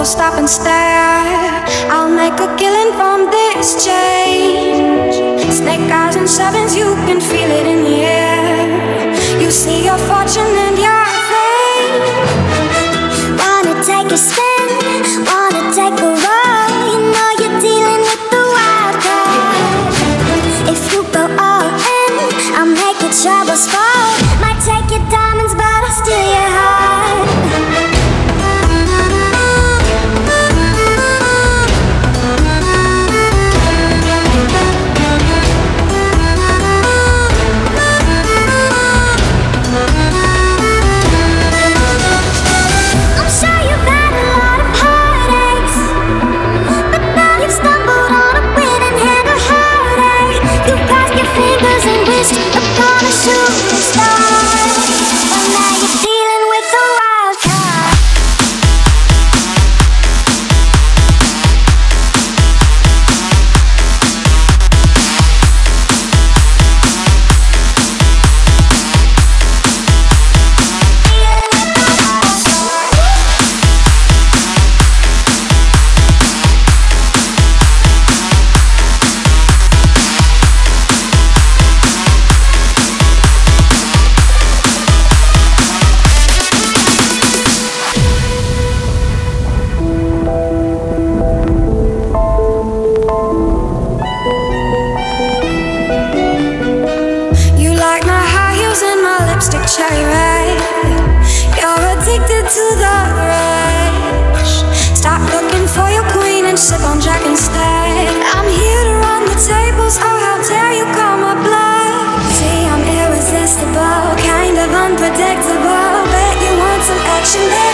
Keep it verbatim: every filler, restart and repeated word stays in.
will stop and stare. I'll make a killing from this change. Snake eyes and sevens, you can feel it in the air. You see your fortune and your fame. Wanna take a spin, wanna take a roll. You know you're dealing with the wild card. If you go all in, I'll make your troubles fall. Might take your diamonds, but I'll steal your heart. Upon a shooting star, but now you're dealing with a wild card. Cherry red, you're addicted to the rush. Stop looking for your queen and sip on Jack instead. I'm here to run the tables, oh how dare you call my bluff. See, I'm irresistible, kind of unpredictable. Bet you want some action there.